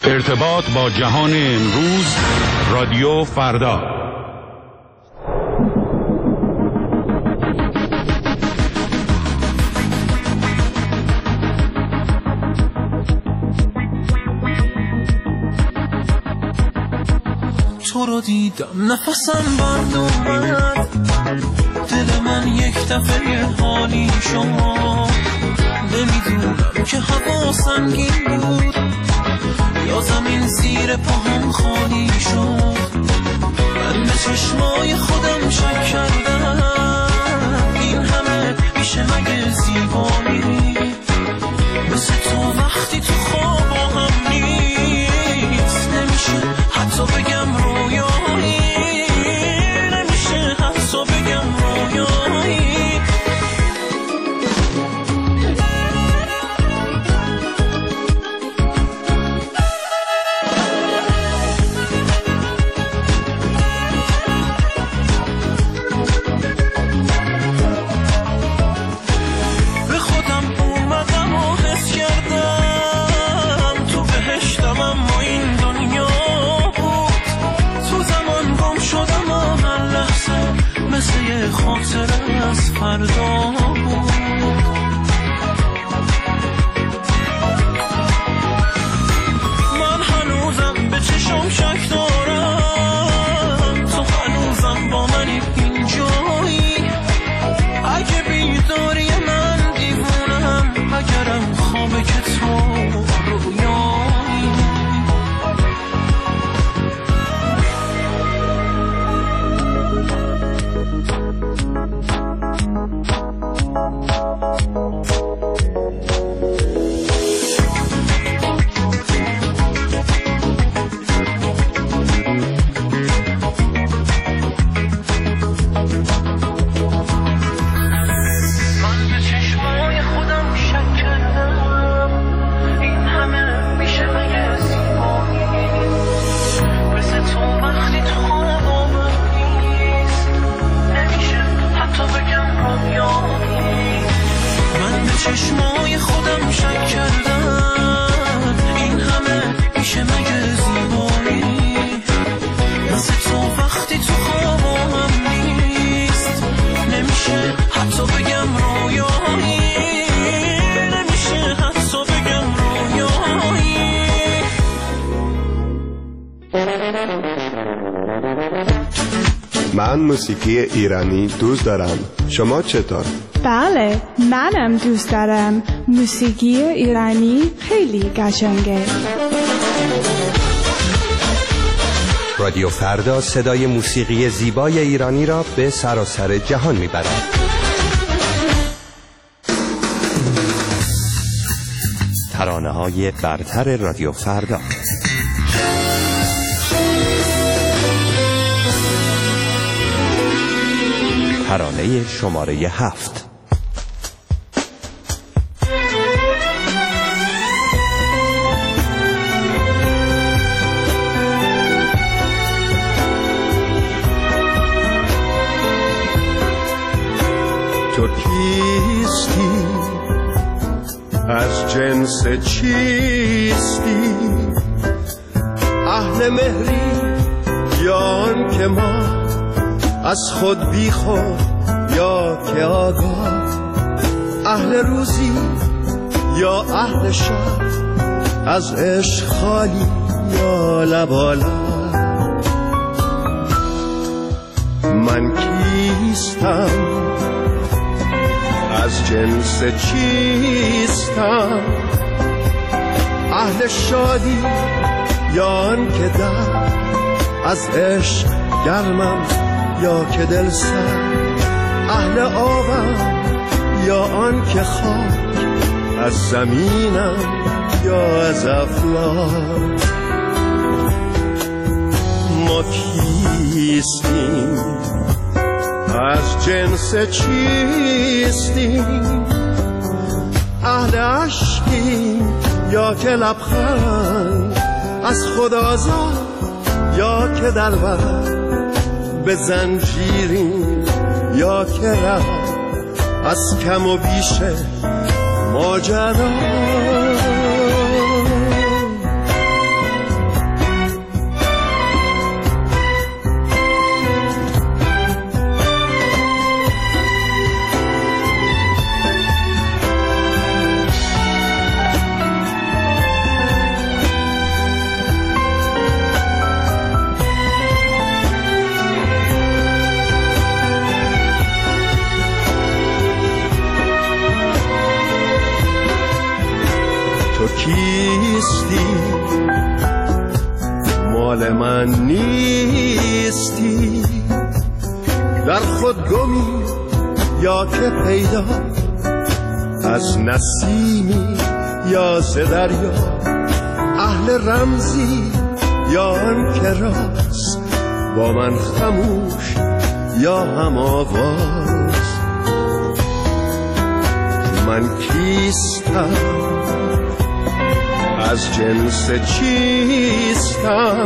ارتباط با جهان امروز، رادیو فردا. تو رو دیدم نفسم بند اومد، دل من یک دفعه حالی شما. نمیدونم که هوا سنگین بود یا زمین زیر پاهم خالی شد. من به چشمای خودم شک کردم، این همه میشه مگه زیبایی؟ مثل تو وقتی تو خواب هم نیست، نمیشه حتی بگم رویایی، نمیشه حتی بگم رویایی. خاطره از فردا بود. من هنوزم به چشم شک دارم، تو هنوزم با منی اینجایی. اگه بیداری من دیوونم، اگرم خوابه که تو رویایی. چشمای خودم شک کردم، این همه میشه مگه زیبایی؟ مثل تو وقتی تو خوابم نیست، نمیشه حتی بگم رویایی، نمیشه حتی بگم رویایی. من موسیقی ایرانی دوست دارم. شما چطور؟ بله، منم دوست دارم. موسیقی ایرانی خیلی قشنگه. رادیو فردا صدای موسیقی زیبای ایرانی را به سراسر جهان میبرد. ترانه‌های برتر رادیو فردا. ترانه شماره 7. تو کیستی؟ از جنس چیستی؟ اهل مهری یا آن که ما از خود بی خود یا که آگاه؟ اهل روزی یا اهل شب؟ از عشق خالی یا لبالا؟ من کیستم؟ از جنس چیستم؟ اهل شادی یا آن که در از عشق گرمم یا که دل سر؟ اهل آبم یا آن که خاک از زمینم یا از افلاک؟ ما کیستیم؟ از جنس چیستیم؟ اهل عشقیم یا که لبخند از خود آزاد یا که دلبر؟ به زنجیریم یا که رفت از کم و بیش ماجرا؟ کیستی مال من نیستی در خود گمی یا که پیدا از نسیمی یا ز دریا اهل رمزی یا آن که راست با من خموش یا هم آواز من کیستم از جنس چیستم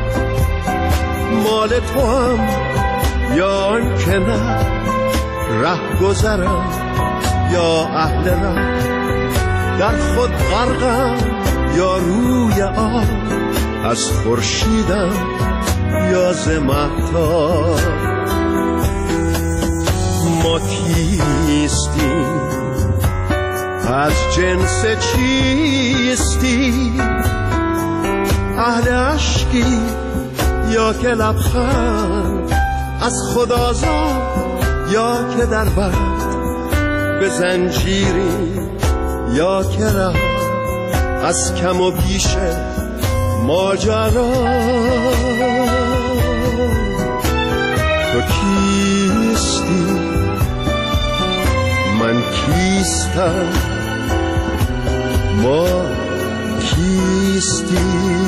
مال تو هم یا آن که نه ره گذرم یا اهل ره در خود غرقم یا روی آب از خورشیدم یا ز مهتاب ما کیستیم از جنس چیستی اهل عشقی یا که لبخند از خدازاد یا که در بند به زنجیری یا که ره از کم و بیش ماجرا تو کیستی من کیستم ما کیستی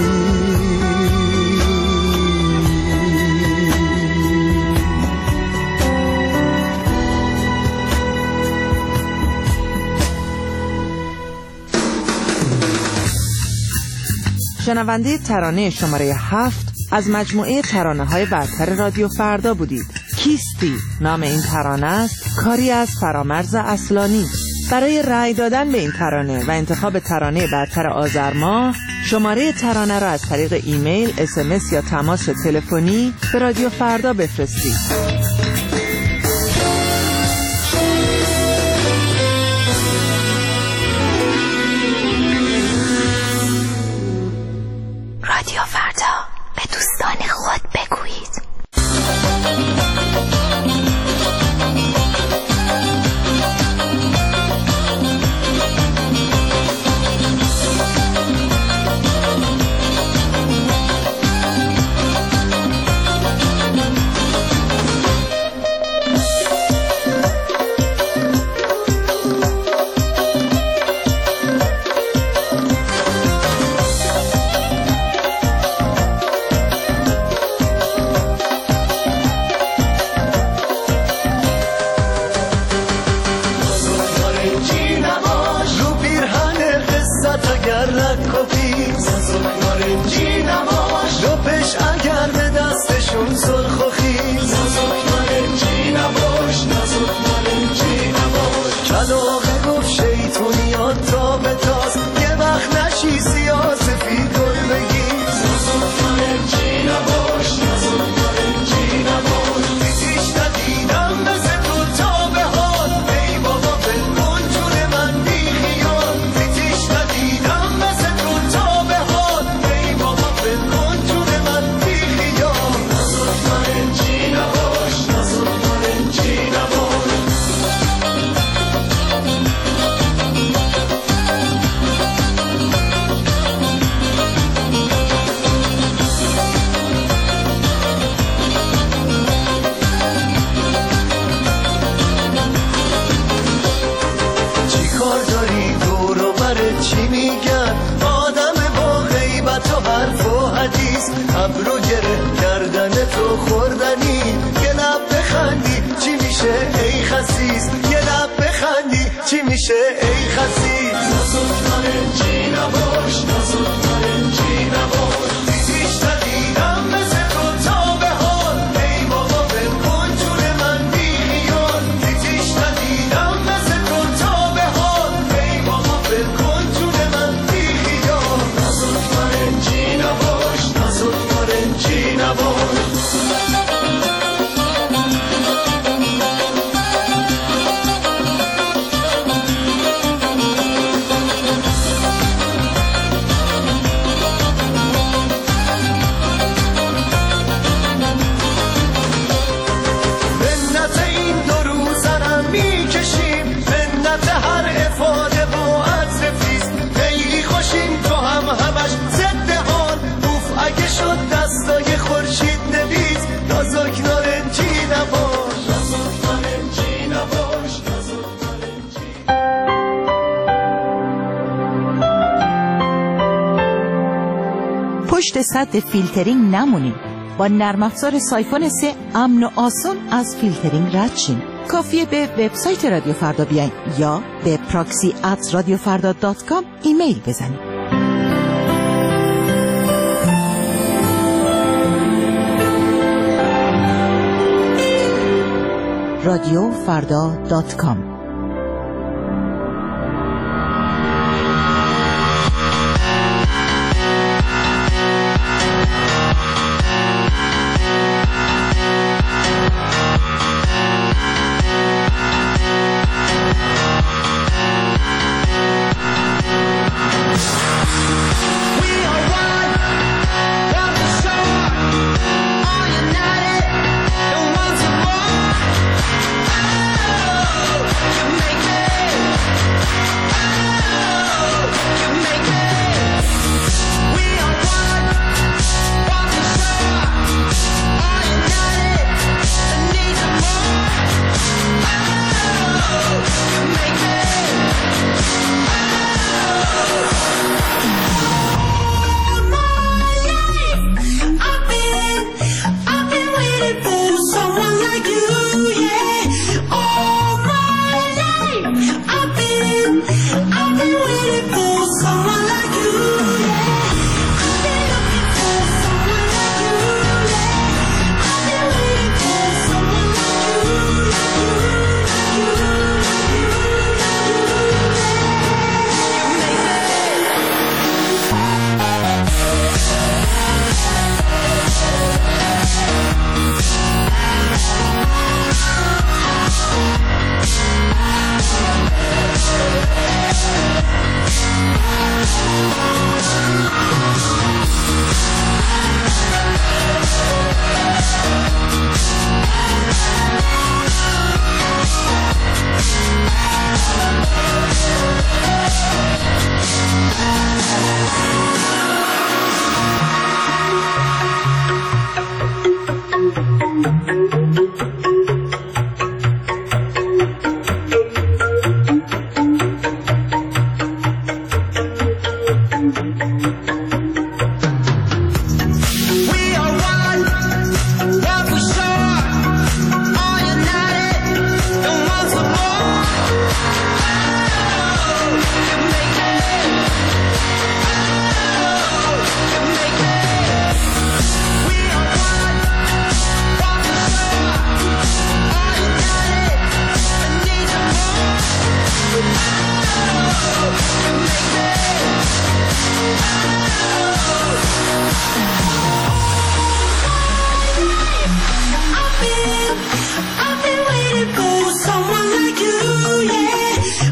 شنونده ترانه شماره 7 از مجموعه ترانه‌های برتر رادیو فردا بودید. کیستی نام این ترانه است، کاری از فرامرز اصلانی. برای رأی دادن به این ترانه و انتخاب ترانه برتر آذر ماه شماره ترانه را از طریق ایمیل، SMS یا تماس تلفنی به رادیو فردا بفرستید. رادیو فردا به دوستان خود بگویید. پشت سد فیلترینگ نمونین. با نرم افزار سایفون 3 امن و آسان از فیلترینگ رد شین. کافیه به وبسایت رادیو فردا بیاین یا به proxy@radiofarda.com ایمیل بزنید. radiofarda.com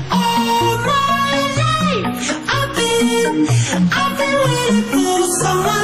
I've been waiting for someone